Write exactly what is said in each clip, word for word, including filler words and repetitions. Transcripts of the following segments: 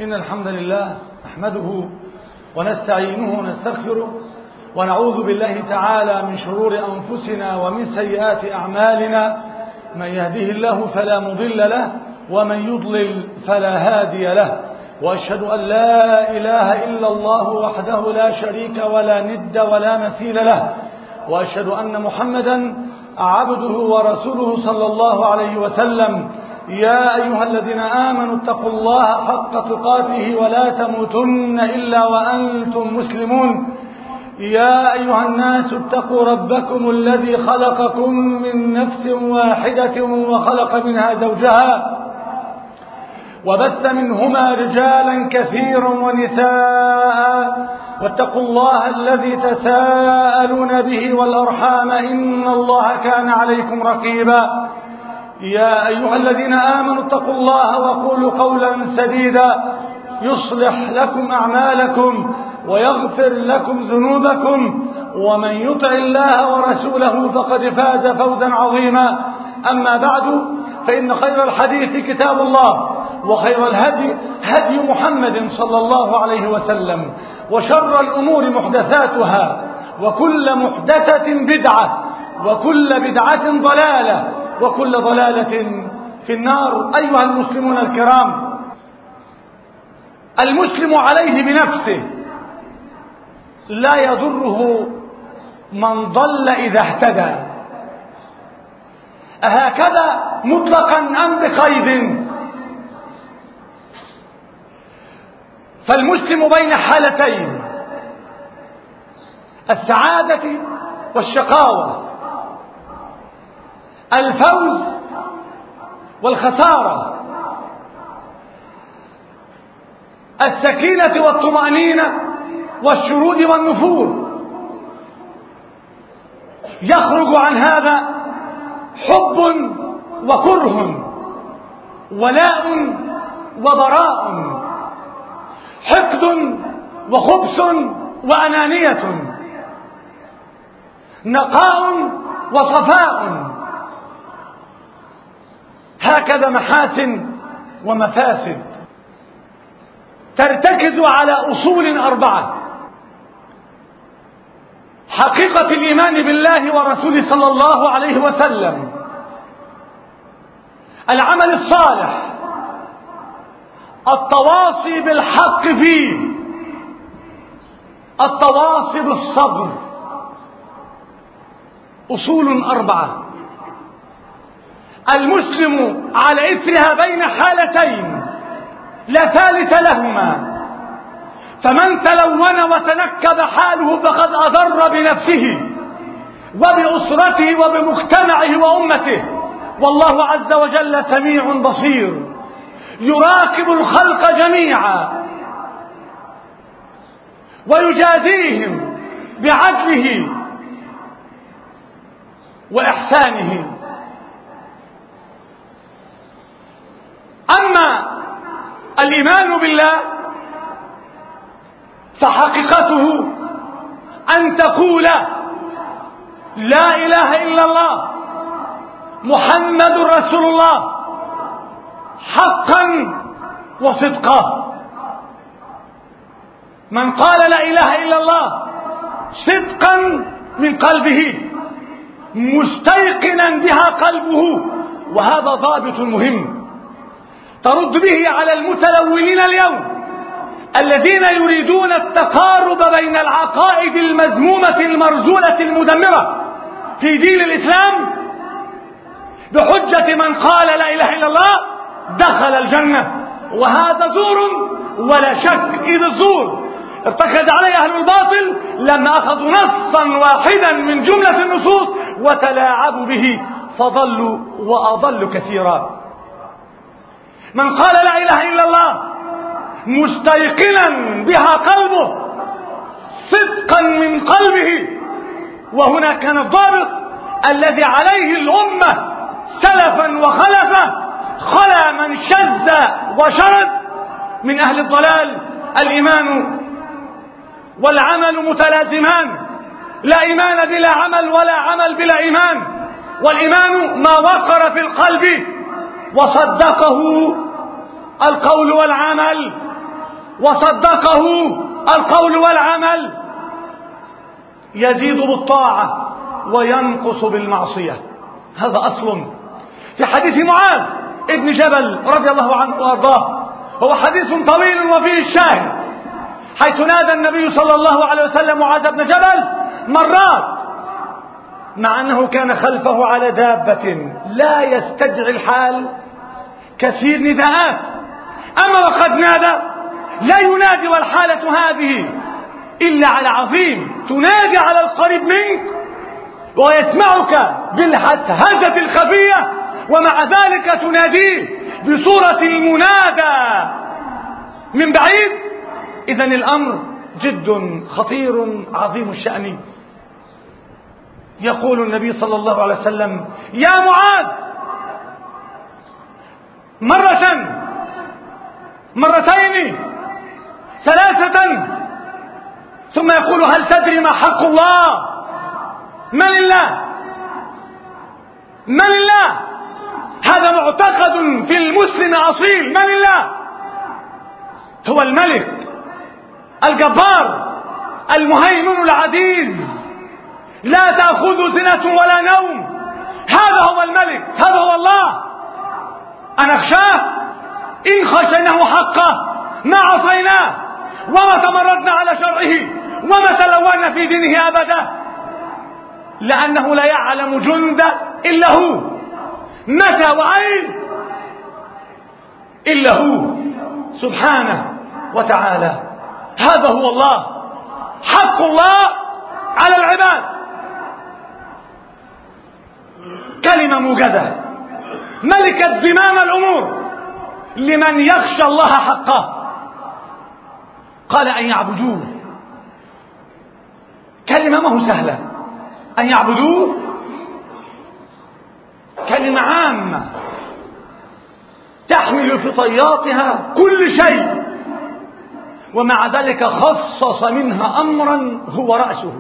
إن الحمد لله نحمده ونستعينه ونستغفره ونعوذ بالله تعالى من شرور أنفسنا ومن سيئات أعمالنا. من يهده الله فلا مضل له ومن يضلل فلا هادي له، وأشهد أن لا إله إلا الله وحده لا شريك ولا ند ولا مثيل له، وأشهد أن محمدا عبده ورسوله صلى الله عليه وسلم. يا أيها الذين آمنوا اتقوا الله حق تقاته ولا تموتن إلا وأنتم مسلمون. يا أيها الناس اتقوا ربكم الذي خلقكم من نفس واحدة وخلق منها زوجها وبث منهما رجالا كثيرا ونساء، واتقوا الله الذي تساءلون به والأرحام إن الله كان عليكم رقيبا. يا أيها الذين آمنوا اتقوا الله وقولوا قولا سديدا يصلح لكم أعمالكم ويغفر لكم ذنوبكم، ومن يطع الله ورسوله فقد فاز فوزا عظيما. أما بعد، فإن خير الحديث كتاب الله، وخير الهدي هدي محمد صلى الله عليه وسلم، وشر الأمور محدثاتها، وكل محدثة بدعة، وكل بدعة ضلالة، وكل ضلالة في النار. أيها المسلمون الكرام، المسلم عليه بنفسه، لا يضره من ضل إذا اهتدى. أهكذا مطلقا أم بقيد؟ فالمسلم بين حالتين: السعادة والشقاوة، الفوز والخسارة، السكينة والطمأنينة والشرود والنفور. يخرج عن هذا حب وكره، ولاء وبراء، حقد وخبث وأنانية، نقاء وصفاء. هكذا محاسن ومفاسد ترتكز على أصول أربعة: حقيقة الإيمان بالله ورسوله صلى الله عليه وسلم، العمل الصالح، التواصي بالحق فيه، التواصي بالصبر. أصول أربعة المسلم على إثرها بين حالتين لا ثالث لهما، فمن تلون وتنكب حاله فقد أضر بنفسه وبأسرته وبمجتمعه وأمته، والله عز وجل سميع بصير يراقب الخلق جميعا ويجازيهم بعدله وإحسانه. أما الإيمان بالله فحقيقته أن تقول لا إله إلا الله محمد رسول الله حقا وصدقا. من قال لا إله إلا الله صدقا من قلبه مستيقنا بها قلبه، وهذا ضابط مهم ترد به على المتلونين اليوم الذين يريدون التقارب بين العقائد المذمومة المرزولة المدمرة في دين الإسلام بحجة من قال لا إله إلا الله دخل الجنة، وهذا زور ولا شك. إذ الزور ارتكز عليه أهل الباطل لما أخذوا نصا واحدا من جملة النصوص وتلاعبوا به فضلوا وأضلوا كثيرا. من قال لا إله إلا الله مستيقنا بها قلبه صدقا من قلبه، وهنا كان الضابط الذي عليه الأمة سلفا وخلفا، خلا من شذ وشرد من أهل الضلال. الإيمان والعمل متلازمان، لا إيمان بلا عمل ولا عمل بلا إيمان. والإيمان ما وقر في القلب وصدقه القول والعمل، وصدقه القول والعمل يزيد بالطاعة وينقص بالمعصية. هذا أصل في حديث معاذ ابن جبل رضي الله عنه وأرضاه، هو حديث طويل وفيه الشاهد، حيث نادى النبي صلى الله عليه وسلم معاذ بن جبل مرات، مع أنه كان خلفه على دابة لا يستدعي الحال كثير نداءات، أما وقد نادى لا ينادي والحالة هذه إلا على عظيم، تنادي على القريب منك ويسمعك بالهزة الخفية، ومع ذلك تناديه بصورة المنادى من بعيد. إذن الأمر جد خطير عظيم الشأن. يقول النبي صلى الله عليه وسلم: يا معاذ، مرة مرتين ثلاثة، ثم يقول: هل تدري ما حق الله؟ من الله؟ من الله؟ هذا معتقد في المسلم أصيل. من الله؟ هو الملك الجبار المهيمن العزيز، لا تأخذ سنة ولا نوم. هذا هو الملك، هذا هو الله. أنا أخشاه، إن خشيناه حقه ما عصيناه وما تمردنا على شرعه وما تلونا في دينه أبدا، لأنه لا يعلم جند إلا هو، متى وأين إلا هو سبحانه وتعالى. هذا هو الله، حق الله على العباد. كلمة موجزة ملكت زمام الأمور لمن يخشى الله حقه. قال: أن يعبدوه. كلمة ما هو سهلة، أن يعبدوه كلمة عامة تحمل في طياتها كل شيء، ومع ذلك خصص منها أمرا هو رأسه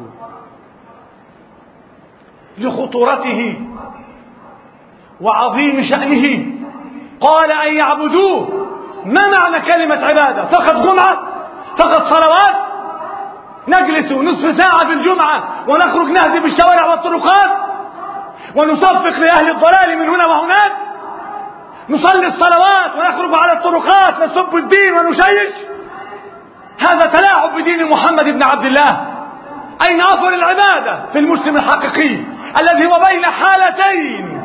لخطورته وعظيم شأنه. قال: أن يعبدوه. ما معنى كلمة عبادة؟ فقط جمعة؟ فقط صلوات؟ نجلس نصف ساعة في الجمعة ونخرج نهدي بالشوارع والطرقات ونصفق لأهل الضلال من هنا وهناك؟ نصلي الصلوات ونخرج على الطرقات نسب الدين ونشيش؟ هذا تلاعب بدين محمد بن عبد الله. أين أثر العبادة في المسلم الحقيقي الذي هو بين حالتين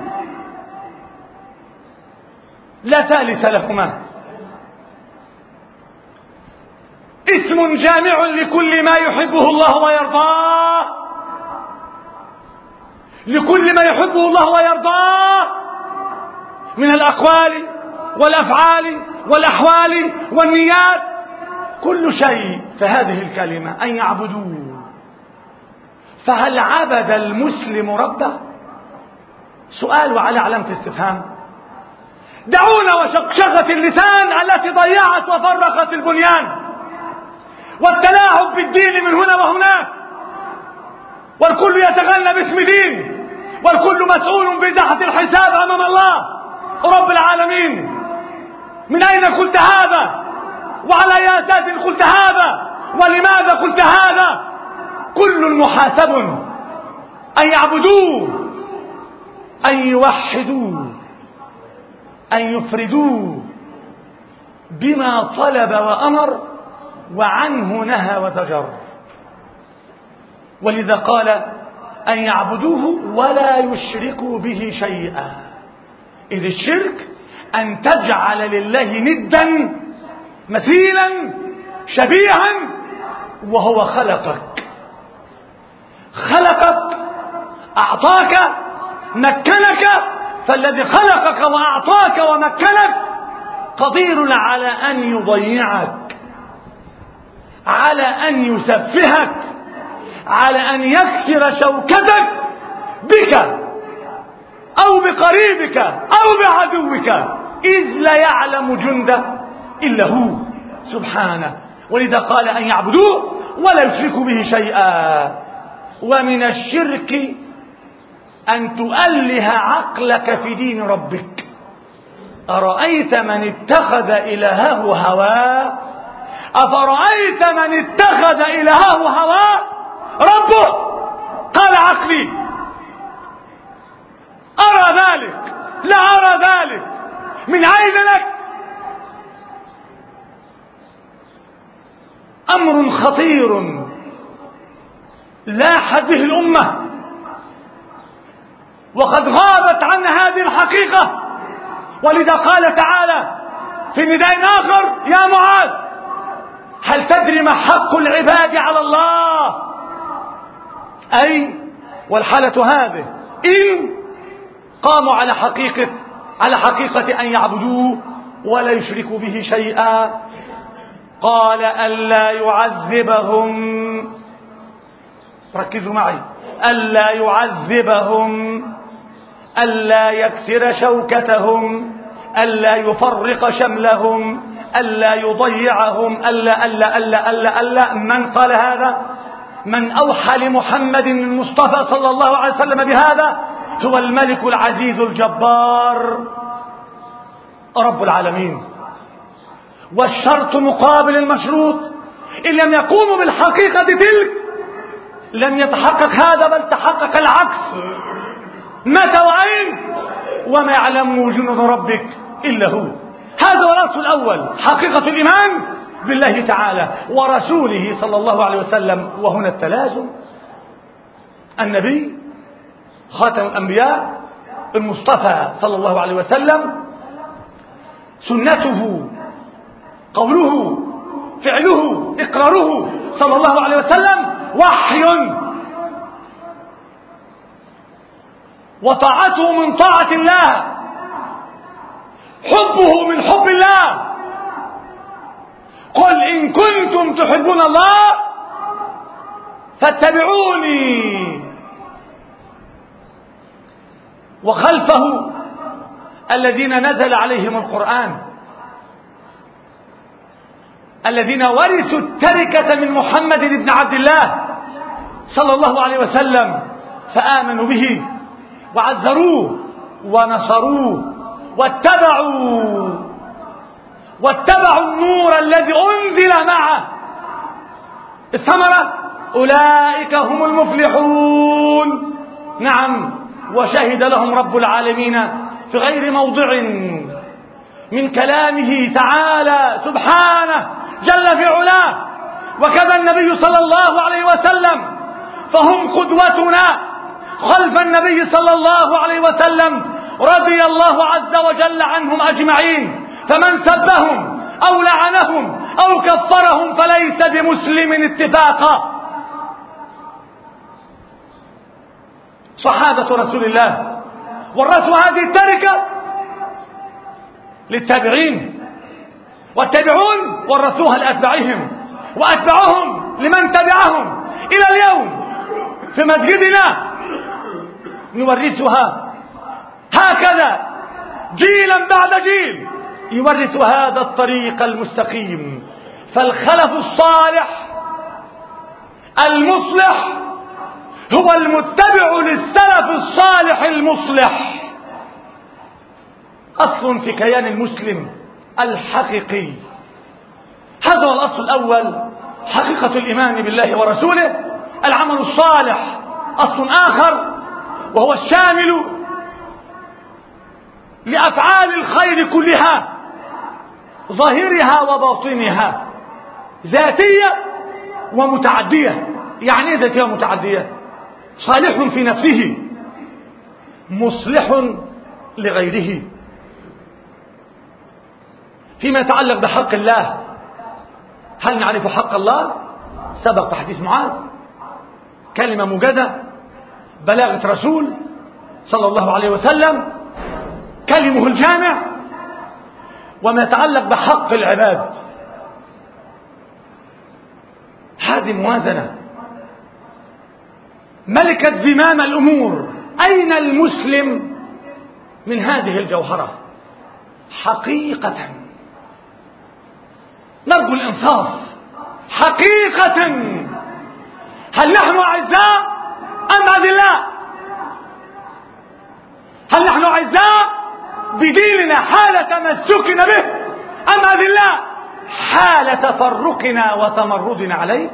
لا ثالث لهما؟ اسم جامع لكل ما يحبه الله ويرضاه، لكل ما يحبه الله ويرضاه من الأقوال والأفعال والأحوال والنيات، كل شيء. فهذه الكلمة أن يعبدوه. فهل عبد المسلم ربه؟ سؤال وعلى علامة استفهام. دعونا وشقشقة اللسان التي ضيعت وفرقت البنيان، والتلاعب بالدين من هنا وهناك، والكل يتغنى باسم دين، والكل مسؤول بإزاحة الحساب أمام الله رب العالمين. من أين قلت هذا؟ وعلى أي أساس قلت هذا؟ ولماذا قلت هذا؟ كل محاسب. أن يعبدوه، أن يوحدوه، أن يفردوه بما طلب وأمر وعنه نهى وزجر. ولذا قال: أن يعبدوه ولا يشركوا به شيئا. إذ الشرك أن تجعل لله ندا مثيلا شبيها وهو خلقك، خلقك أعطاك مكنك، فالذي خلقك وأعطاك ومكنك قدير على أن يضيعك، على أن يسفهك، على أن يكسر شوكتك بك أو بقريبك أو بعدوك، إذ لا يعلم جنده إلا هو سبحانه. ولذا قال: أن يعبدوه ولا يشركوا به شيئا. ومن الشرك أن تؤله عقلك في دين ربك. أرأيت من اتخذ إلهه هواه أفرأيت من اتخذ إلهه هواه ربه قال عقلي. أرى ذلك لا أرى ذلك، من أين لك؟ أمر خطير لاحت به الأمة، وقد غابت عن هذه الحقيقة. ولذا قال تعالى في نداء آخر: يا معاذ هل تدري ما حق العباد على الله؟ أي والحالة هذه إن قاموا على حقيقة على حقيقة أن يعبدوه ولا يشركوا به شيئا. قال ألا يعذبهم، ركزوا معي، ألا يعذبهم، ألا يكسر شوكتهم، ألا يفرق شملهم، ألا يضيعهم، ألا ألا ألا ألا ألا. من قال هذا؟ من أوحى لمحمد المصطفى صلى الله عليه وسلم بهذا هو الملك العزيز الجبار رب العالمين. والشرط مقابل المشروط، إن لم يقوموا بالحقيقة تلك لم يتحقق هذا، بل تحقق العكس. متى وأين؟ وما يعلم جنود ربك إلا هو. هذا هو الأصل الأول، حقيقة الإيمان بالله تعالى ورسوله صلى الله عليه وسلم. وهنا التلازم، النبي خاتم الأنبياء المصطفى صلى الله عليه وسلم، سنته، قوله، فعله، إقراره صلى الله عليه وسلم وحي، وطاعته من طاعة الله، حبه من حب الله. قل إن كنتم تحبون الله فاتبعوني. وخلفه الذين نزل عليهم القرآن، الذين ورثوا التركة من محمد بن عبد الله صلى الله عليه وسلم، فآمنوا به وعزروه ونصروه واتبعوا واتبعوا النور الذي أنزل معه. الثمرة أولئك هم المفلحون. نعم، وشهد لهم رب العالمين في غير موضع من كلامه تعالى سبحانه جل في علاه. وكذا النبي صلى الله عليه وسلم، فهم قدوتنا خلف النبي صلى الله عليه وسلم رضي الله عز وجل عنهم أجمعين. فمن سبهم أو لعنهم أو كفرهم فليس بمسلم اتفاقا. صحابة رسول الله ورثوا هذه التركة للتابعين، والتابعون ورثوها لأتباعهم، وأتبعهم لمن تبعهم إلى اليوم. في مسجدنا نورثها هكذا جيلا بعد جيل، يورث هذا الطريق المستقيم. فالخلف الصالح المصلح هو المتبع للسلف الصالح المصلح. أصل في كيان المسلم الحقيقي. هذا هو الأصل الأول، حقيقة الإيمان بالله ورسوله. العمل الصالح أصل آخر، وهو الشامل لأفعال الخير كلها، ظاهرها وباطنها، ذاتية ومتعدية. يعني ايه ذاتية ومتعدية؟ صالح في نفسه، مصلح لغيره. فيما يتعلق بحق الله، هل نعرف حق الله؟ سبق حديث معاذ، كلمة موجزة، بلاغة رسول صلى الله عليه وسلم، كلمه الجامع. وما يتعلق بحق العباد، هذه موازنة ملكت زمام الأمور. أين المسلم من هذه الجوهرة حقيقة؟ نرجو الإنصاف حقيقة. هل نحن أعزاء أم أذلاء؟ هل نحن أعزاء بديننا حال تمسكنا به أم أذلاء؟ حال تفرقنا وتمردنا عليه،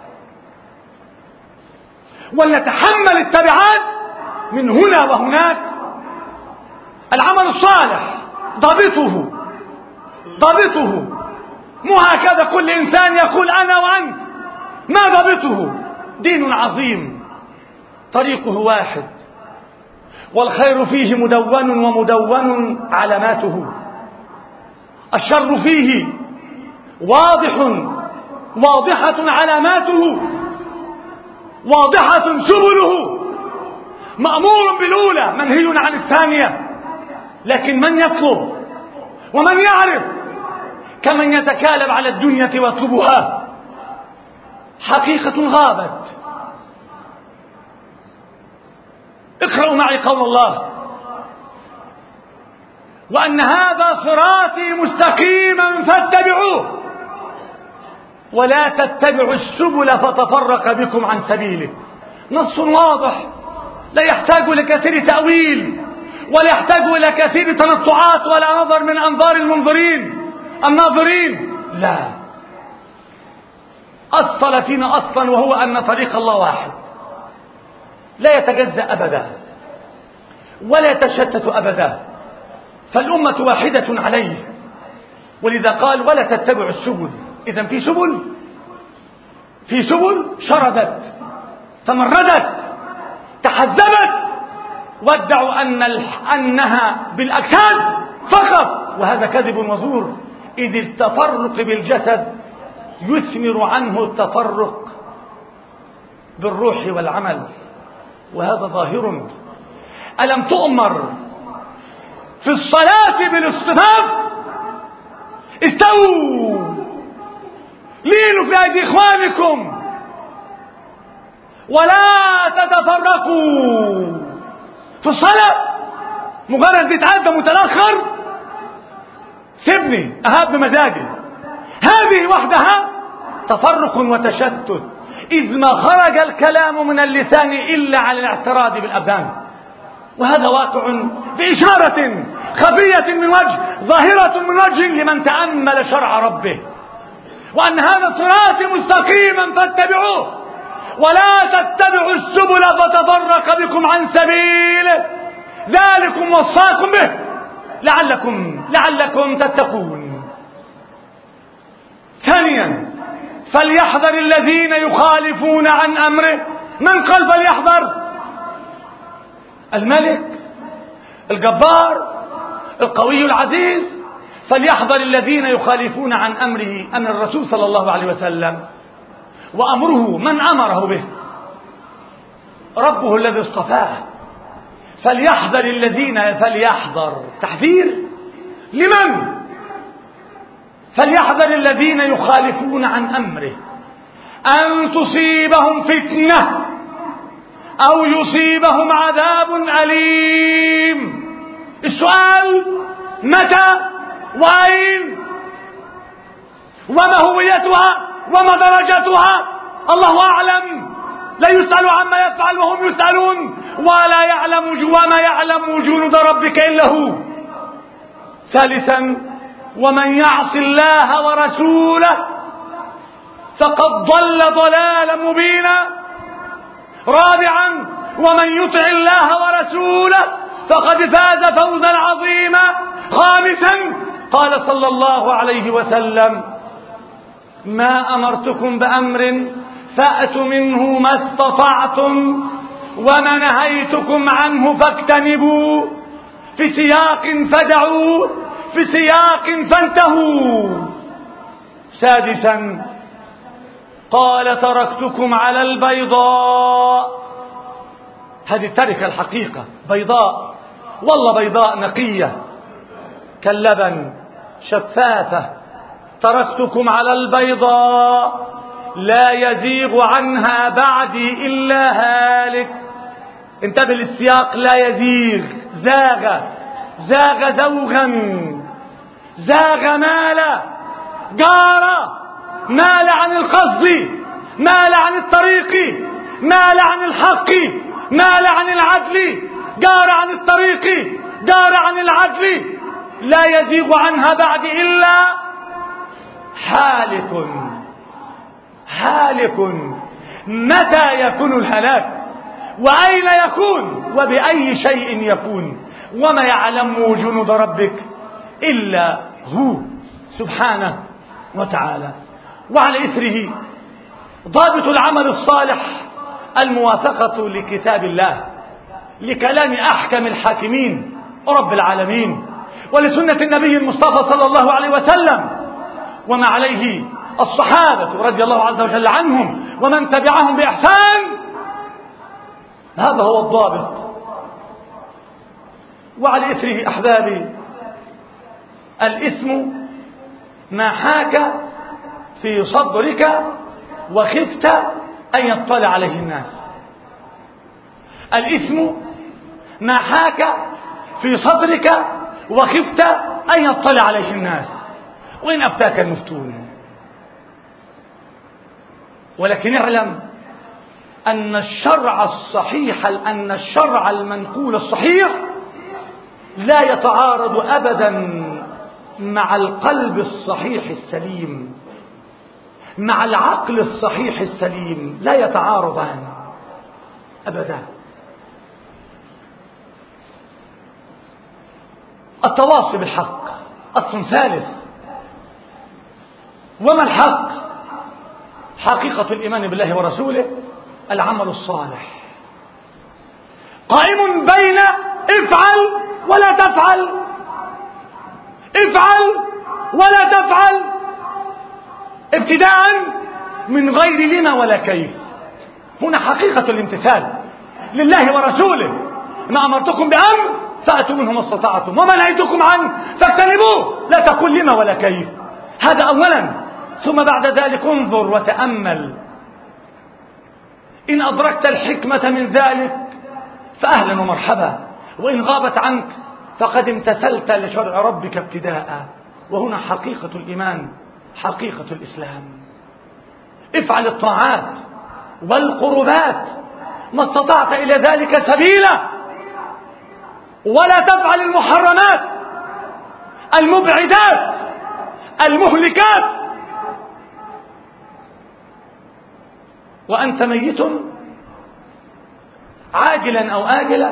ولنتحمل التبعات من هنا وهناك. العمل الصالح ضابطه ضابطه مو هكذا كل إنسان يقول أنا وأنت، ما ضابطه؟ دين عظيم طريقه واحد، والخير فيه مدون ومدون علاماته، الشر فيه واضح واضحة علاماته، واضحة سبله، مأمور بالأولى منهي عن الثانية. لكن من يطلب ومن يعرف كمن يتكالب على الدنيا ويطلبها، حقيقة غابت. اقرأوا معي قول الله: وأن هذا صراطي مستقيما فاتبعوه ولا تتبعوا السبل فتفرق بكم عن سبيله. نص واضح لا يحتاج إلى كثير تأويل ولا يحتاج إلى كثير تنطعات ولا نظر من أنظار المنظرين الناظرين. لا، أصل فينا أصلا، وهو أن طريق الله واحد لا يتجزأ أبدا ولا يتشتت أبدا، فالأمة واحدة عليه. ولذا قال: ولا تتبعوا السبل. إذن في سبل في سبل شردت تمردت تحزبت، وادعوا أن أنها بالأجساد فقط، وهذا كذب وزور، إذ التفرق بالجسد يثمر عنه التفرق بالروح والعمل، وهذا ظاهر. ألم تؤمر في الصلاة بالاصطفاف؟ استووا لينوا في أيدي إخوانكم ولا تتفرقوا. في الصلاة مجرد بيتعدى متأخر سيبني أهاب بمزاجي، هذه وحدها تفرق وتشتت، إذ ما خرج الكلام من اللسان إلا على الاعتراض بالأبدان. وهذا واقع بإشارة خفية من وجه، ظاهرة من وجه لمن تأمل شرع ربه. وأن هذا صراطي مستقيما فاتبعوه ولا تتبعوا السبل فتفرق بكم عن سبيله، ذلكم وصاكم به لعلكم لعلكم تتقون. ثانيا: فليحذر الذين يخالفون عن أمره. من قال فليحذر؟ الملك الجبار القوي العزيز. فليحذر الذين يخالفون عن أمره، أن الرسول صلى الله عليه وسلم، وأمره من أمره به ربه الذي اصطفاه. فليحذر الذين، فليحذر تحذير لمن؟ فليحذر الذين يخالفون عن أمره أن تصيبهم فتنة أو يصيبهم عذاب أليم. السؤال: متى وأين وما هويتها وما درجتها؟ الله أعلم، لا يسأل عما يفعل وهم يسألون، ولا يعلم وما يعلم جنود ربك إلا هو. ثالثا: ومن يعص الله ورسوله فقد ضل ضلالا مبينا. رابعا: ومن يطع الله ورسوله فقد فاز فوزا عظيما. خامسا: قال صلى الله عليه وسلم: ما أمرتكم بأمر فأتوا منه ما استطعتم وما نهيتكم عنه فاجتنبوا، في سياق فدعوا في سياق فانتهوا. سادسا: قال تركتكم على البيضاء. هذه التركة الحقيقة بيضاء، والله بيضاء نقية كاللبن شفافة. تركتكم على البيضاء لا يزيغ عنها بعدي إلا هالك. انتبه للسياق، لا يزيغ، زاغ زاغ زوغا، زاغ مال، جار، مال عن القصد، مال عن الطريق، مال عن الحق، مال عن العدل، جار عن الطريق، جار عن العدل، لا يزيغ عنها بعد إلا حالك هالك. متى يكون الهلاك؟ وأين يكون؟ وبأي شيء يكون؟ وما يعلم جنود ربك إلا هو سبحانه وتعالى. وعلى إثره ضابط العمل الصالح الموافقة لكتاب الله، لكلام أحكم الحاكمين رب العالمين، ولسنة النبي المصطفى صلى الله عليه وسلم، وما عليه الصحابة رضي الله عز وجل عنهم ومن تبعهم بإحسان. هذا هو الضابط. وعلى إثره أحبابي الإثم ما حاك في صدرك وخفت أن يطلع عليه الناس. الإثم ما حاك في صدرك وخفت أن يطلع عليه الناس وإن أفتاك المفتون. ولكن اعلم أن الشرع الصحيح أن الشرع المنقول الصحيح لا يتعارض أبدا مع القلب الصحيح السليم، مع العقل الصحيح السليم، لا يتعارضان أبدا. التواصي بالحق أصل ثالث. وما الحق؟ حقيقة الإيمان بالله ورسوله، العمل الصالح قائم بين افعل ولا تفعل، افعل ولا تفعل، ابتداء من غير لما ولا كيف. هنا حقيقة الامتثال لله ورسوله. ما أمرتكم بأمر فأتوا منه ما استطعتم وما نهيتكم عنه فاجتنبوه، لا تقل لما ولا كيف. هذا أولا. ثم بعد ذلك انظر وتأمل، إن أدركت الحكمة من ذلك فأهلا ومرحبا، وإن غابت عنك فقد امتثلت لشرع ربك ابتداء. وهنا حقيقة الإيمان، حقيقة الإسلام. افعل الطاعات والقربات ما استطعت إلى ذلك سبيلا، ولا تفعل المحرمات المبعدات المهلكات وأنت ميت عاجلا أو آجلا.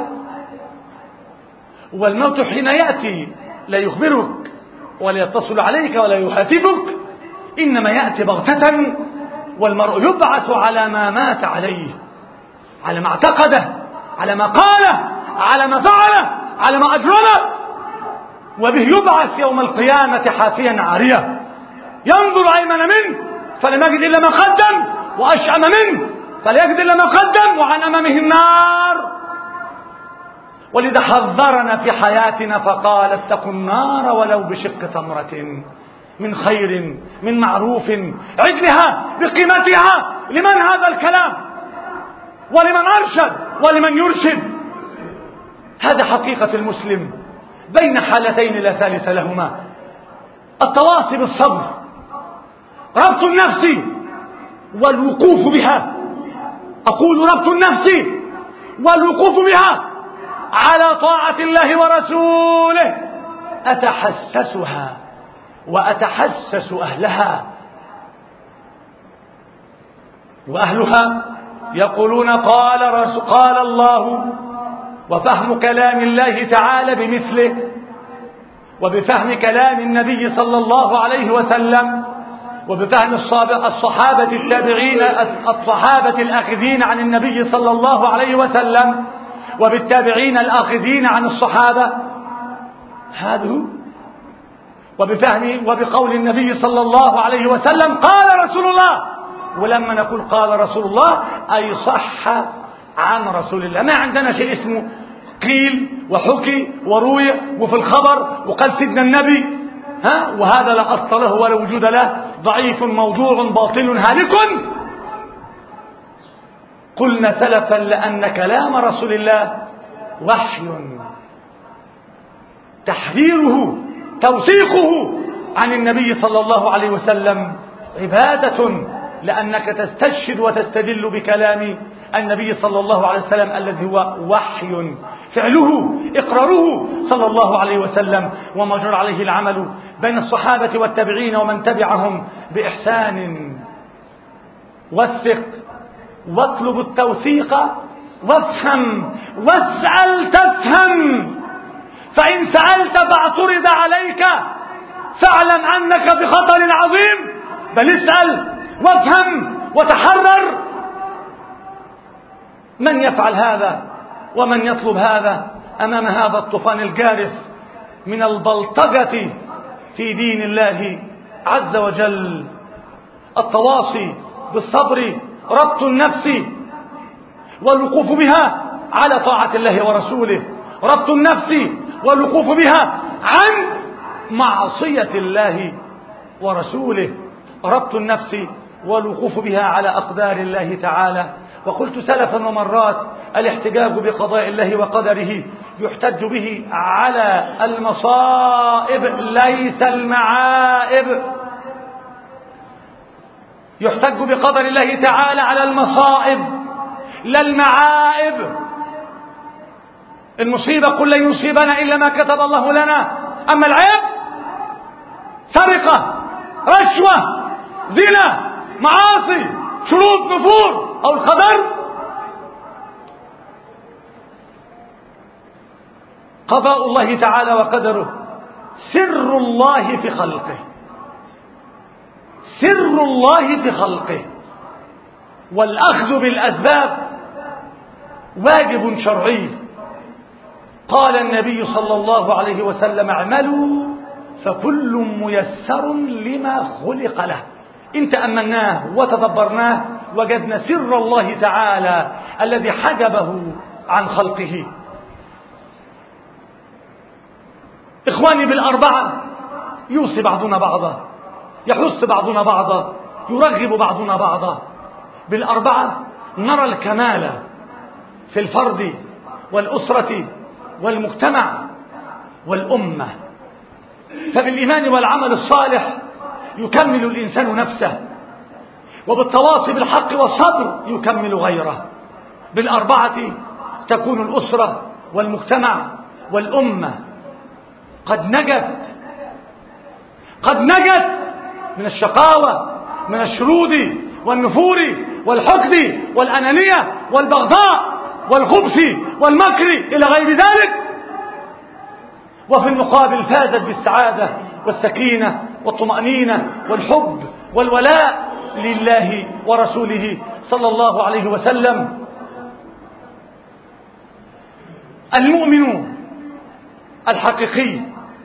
والموت حين يأتي لا يخبرك ولا يتصل عليك ولا يحافظك، إنما يأتي بغتة، والمرء يبعث على ما مات عليه، على ما اعتقده، على ما قاله، على ما فعله، على ما أجرمه، وبه يبعث يوم القيامة حافيا عارية، ينظر أيمن منه فلم يجد إلا ما قدم، وأشأم منه فلا يجد إلا ما قدم، وعن أمامه النار. ولذا حذرنا في حياتنا فقال اتقوا النار ولو بشق تمرة من خير من معروف عدلها بقيمتها. لمن هذا الكلام؟ ولمن أرشد ولمن يرشد. هذا حقيقة المسلم بين حالتين لا ثالث لهما. التواصي بالصبر، ربط النفس والوقوف بها. أقول ربط النفس والوقوف بها على طاعة الله ورسوله، أتحسسها وأتحسس أهلها، وأهلها يقولون قال رسول قال الله، وفهم كلام الله تعالى بمثله، وبفهم كلام النبي صلى الله عليه وسلم، وبفهم الصحابة التابعين الصحابة الآخذين عن النبي صلى الله عليه وسلم، وبالتابعين الآخذين عن الصحابة. هذا وبفهم وبقول النبي صلى الله عليه وسلم قال رسول الله. ولما نقول قال رسول الله أي صح عن رسول الله. ما عندنا شيء اسمه قيل وحكي وروي وفي الخبر وقال سيدنا النبي، ها وهذا لا أصل له ولا وجود له، ضعيف موضوع باطل هالك. قلنا سلفا لأن كلام رسول الله وحي، تحريره توثيقه عن النبي صلى الله عليه وسلم عبادة، لأنك تستشهد وتستدل بكلام النبي صلى الله عليه وسلم الذي هو وحي فعله، إقراره صلى الله عليه وسلم، وما جرى عليه العمل بين الصحابة والتابعين ومن تبعهم بإحسان. وثق واطلب التوثيق وافهم واسأل تفهم، فإن سألت فاعترض عليك فاعلم أنك بخطر عظيم، بل اسأل وافهم وتحرر. من يفعل هذا ومن يطلب هذا أمام هذا الطوفان الجارف من البلطجة في دين الله عز وجل؟ التواصي بالصبر، ربط النفس والوقوف بها على طاعة الله ورسوله، ربط النفس والوقوف بها عن معصية الله ورسوله، ربط النفس والوقوف بها على أقدار الله تعالى. وقلت سلفا ومرات: الاحتجاج بقضاء الله وقدره يحتج به على المصائب ليس المعائب. يحتج بقدر الله تعالى على المصائب لا المعائب. المصيبة قل لن يصيبنا إلا ما كتب الله لنا، أما العيب سرقة، رشوة، زنا، معاصي، شروط، نفور أو القدر. قضاء الله تعالى وقدره سر الله في خلقه، سر الله في خلقه، والأخذ بالأسباب واجب شرعي. قال النبي صلى الله عليه وسلم: اعملوا فكل ميسر لما خلق له. إن تأملناه وتدبرناه وجدنا سر الله تعالى الذي حجبه عن خلقه. إخواني بالأربعة يوصي بعضنا بعضا، يحث بعضنا بعضا، يرغب بعضنا بعضا. بالأربعة نرى الكمال في الفرد والأسرة والمجتمع والأمة. فبالإيمان والعمل الصالح يكمل الإنسان نفسه، وبالتواصي بالحق والصبر يكمل غيره. بالأربعة تكون الأسرة والمجتمع والأمة قد نجت قد نجت من الشقاوة، من الشرود والنفور والحقد والأنانية والبغضاء والخبث والمكر إلى غير ذلك. وفي المقابل فازت بالسعادة والسكينة والطمأنينة والحب والولاء لله ورسوله صلى الله عليه وسلم. المؤمن الحقيقي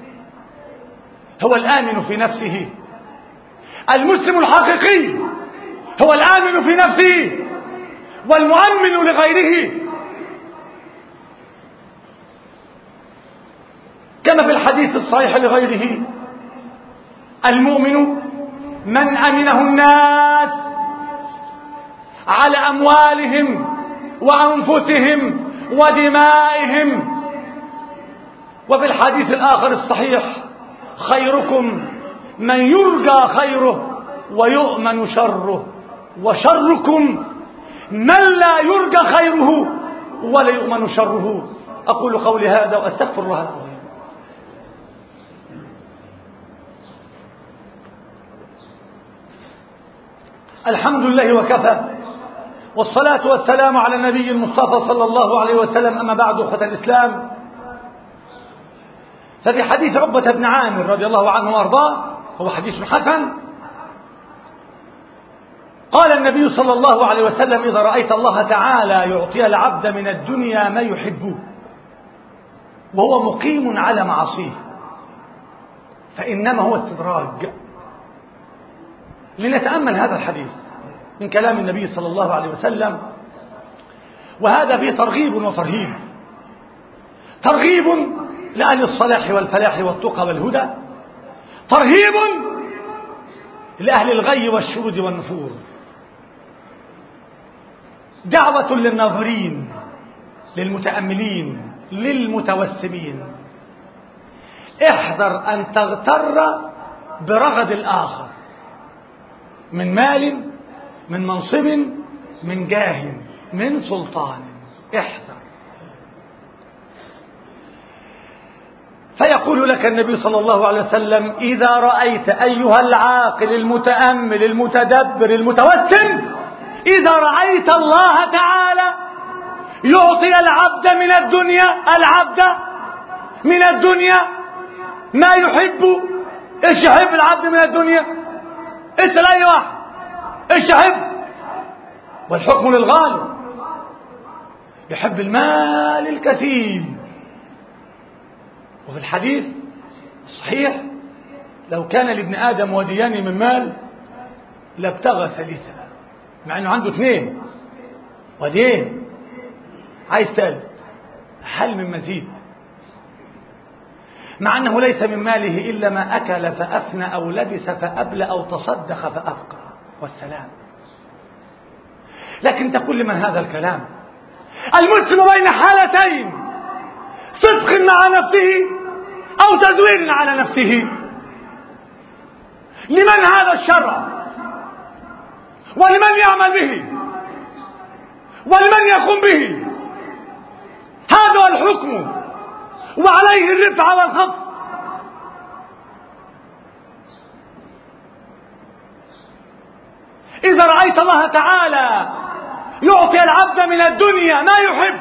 هو الآمن في نفسه، المسلم الحقيقي هو الآمن في نفسه والمؤمن لغيره. كما في الحديث الصحيح لغيره: المؤمن من أمنه الناس على أموالهم وأنفسهم ودمائهم. وفي الحديث الآخر الصحيح: خيركم من يرجى خيره ويؤمن شره، وشركم من لا يرجى خيره ولا يؤمن شره. أقول قولي هذا وأستغفر الله العظيم. الحمد لله وكفى، والصلاة والسلام على النبي المصطفى صلى الله عليه وسلم. أما بعد، أخوة الإسلام، ففي حديث عقبة بن عامر رضي الله عنه وأرضاه، هو حديث حسن، قال النبي صلى الله عليه وسلم: إذا رأيت الله تعالى يعطي العبد من الدنيا ما يحبه وهو مقيم على معصيه فإنما هو استدراج. لنتأمل هذا الحديث من كلام النبي صلى الله عليه وسلم، وهذا فيه ترغيب وترهيب. ترغيب لأهل الصلاح والفلاح والتقى والهدى، ترهيب لأهل الغي والشرود والنفور. دعوة للناظرين، للمتأملين، للمتوسمين: احذر أن تغتر برغد الآخر من مال، من منصب، من جاه، من سلطان. احذر. فيقول لك النبي صلى الله عليه وسلم: إذا رأيت أيها العاقل المتأمل المتدبر المتوسم، إذا رأيت الله تعالى يعطي العبد من الدنيا العبد من الدنيا ما يحب. إيش يحب العبد من الدنيا؟ اسأل أي واحد إيش يحب؟ والحكم للغالب. يحب المال الكثير. وفي الحديث الصحيح: لو كان لابن آدم وديان من مال لابتغى ثالثا، مع أنه عنده اثنين ودين، عايز ثالث، هل من مزيد؟ مع أنه ليس من ماله إلا ما أكل فأفنى أو لبس فأبلى أو تصدق فأبقى، والسلام. لكن تقول لمن هذا الكلام؟ المسلم بين حالتين: صدق مع نفسه أو تزوير على نفسه. لمن هذا الشرع؟ ولمن يعمل به؟ ولمن يقوم به؟ هذا هو الحكم، وعليه الرفع والخفض. إذا رأيت الله تعالى يعطي العبد من الدنيا ما يحب،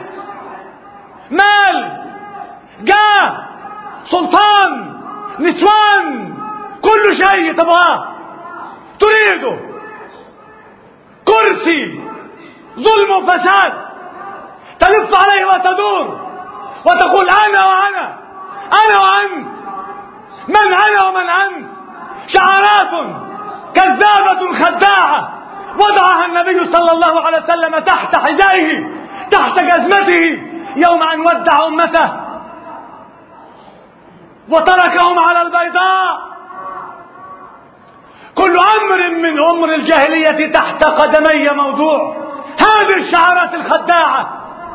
مال، جاه، سلطان، نسوان، كل شيء تبغاه تريده، كرسي، ظلم وفساد، تلف عليه وتدور وتقول أنا وأنا، أنا وأنت، من أنا ومن أنت. شعارات كذابة خداعة وضعها النبي صلى الله عليه وسلم تحت حذائه، تحت جزمته، يوم أن ودع أمته وتركهم على البيضاء. كل أمر من أمر الجاهلية تحت قدمي موضوع. هذه الشعارات الخداعة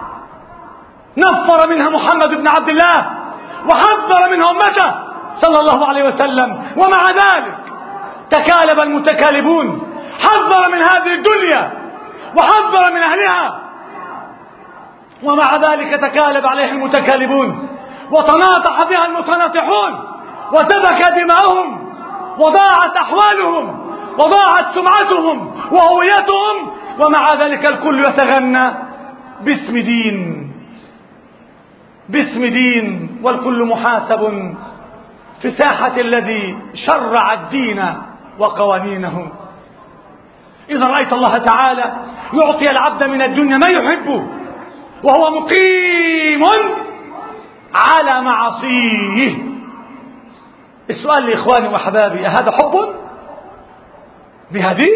نفر منها محمد بن عبد الله وحذر منها أمته صلى الله عليه وسلم، ومع ذلك تكالب المتكالبون، حذر من هذه الدنيا وحذر من أهلها، ومع ذلك تكالب عليها المتكالبون وتناطح بها المتناطحون وسفك دماؤهم وضاعت أحوالهم وضاعت سمعتهم وهويتهم، ومع ذلك الكل يتغنى باسم دين، باسم دين، والكل محاسب في ساحة الذي شرع الدين وقوانينه. إذا رأيت الله تعالى يعطي العبد من الدنيا ما يحبه وهو مقيم على معصيه. السؤال لإخواني وأحبابي: هذا حب بهذه؟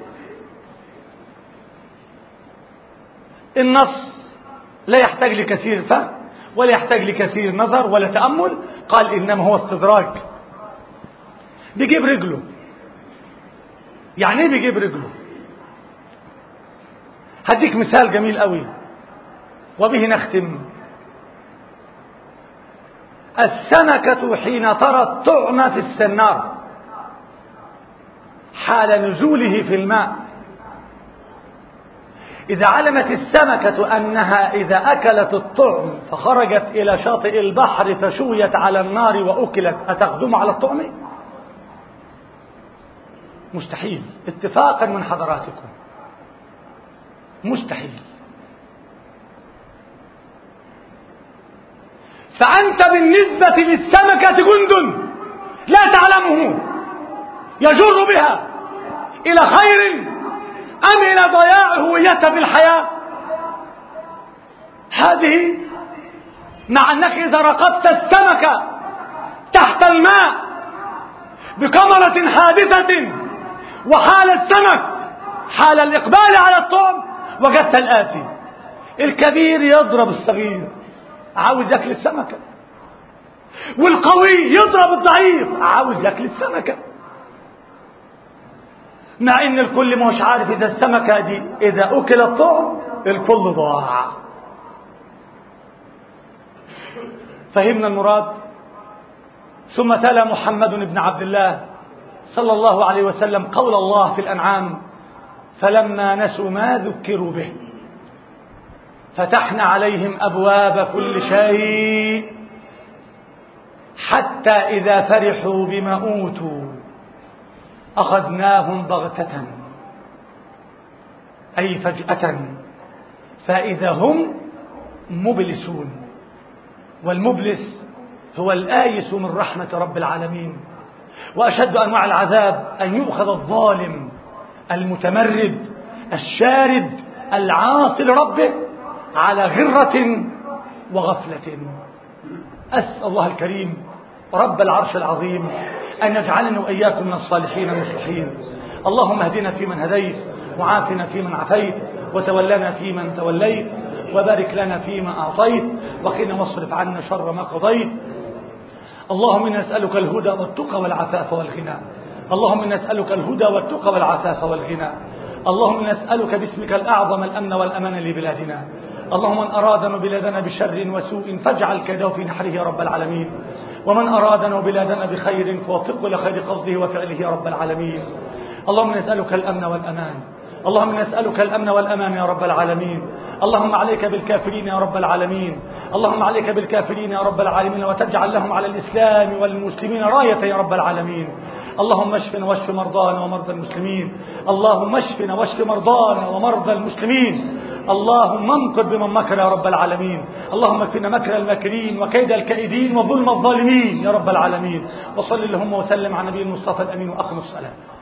النص لا يحتاج لكثير فهم ولا يحتاج لكثير نظر ولا تأمل. قال: إنما هو استدراج. بيجيب رجله. يعني ايه بيجيب رجله؟ هديك مثال جميل قوي وبه نختم. السمكة حين ترى الطعم في السنار حال نزوله في الماء، إذا علمت السمكة أنها إذا أكلت الطعم فخرجت إلى شاطئ البحر فشويت على النار وأكلت، أتقدم على الطعم؟ مستحيل، اتفاقا من حضراتكم، مستحيل. فأنت بالنسبة للسمكة جند لا تعلمه يجر بها إلى خير أم إلى ضياع هويتها في الحياة. هذه مع أنك إذا رقبت السمكة تحت الماء بكاميرا حادثة وحال السمك حال الإقبال على الطعم وجدت الآتي: الكبير يضرب الصغير عاوز ياكل السمكة، والقوي يضرب الضعيف عاوز ياكل السمكة، مع ان الكل مش عارف اذا السمكة دي اذا اكل الطعم الكل ضاع. فهمنا المراد؟ ثم تلا محمد بن عبد الله صلى الله عليه وسلم قول الله في الأنعام: فلما نسوا ما ذكروا به فتحنا عليهم أبواب كل شيء حتى إذا فرحوا بما أوتوا أخذناهم بغتة أي فجأة فإذا هم مبلسون. والمبلس هو الآيس من رحمة رب العالمين. وأشد أنواع العذاب أن يؤخذ الظالم المتمرد الشارد العاصي لربه على غرة وغفلة. أسأل الله الكريم رب العرش العظيم أن يجعلنا وإياكم من الصالحين المصلحين. اللهم اهدنا فيمن هديت، وعافنا فيمن عافيت، وتولنا فيمن توليت، وبارك لنا فيما أعطيت، وقنا واصرف عنا شر ما قضيت. اللهم إنا نسألك الهدى والتقى والعفاف والغنى. اللهم إنا نسألك الهدى والتقى والعفاف والغنى. اللهم إنا نسألك باسمك الأعظم الأمن والأمان لبلادنا. اللهم من أرادنا بلادنا بشر وسوء فاجعل كيده في نحره يا رب العالمين، ومن أرادنا بلادنا بخير فوفقه لخير قصده وفعله يا رب العالمين. اللهم نسألك الأمن والأمان. اللهم نسألك الأمن والأمان يا رب العالمين. اللهم عليك بالكافرين يا رب العالمين. اللهم عليك بالكافرين يا رب العالمين، وتجعل لهم على الإسلام والمسلمين راية يا رب العالمين. اللهم اشفنا واشف مرضانا ومرضى المسلمين. اللهم اشفنا واشف مرضانا ومرضى المسلمين. اللهم انقذ بمن مكر يا رب العالمين. اللهم اكفنا مكر الماكرين وكيد الكائدين وظلم الظالمين يا رب العالمين. وصل اللهم وسلم على نبي المصطفى الأمين وأقم الصلاة.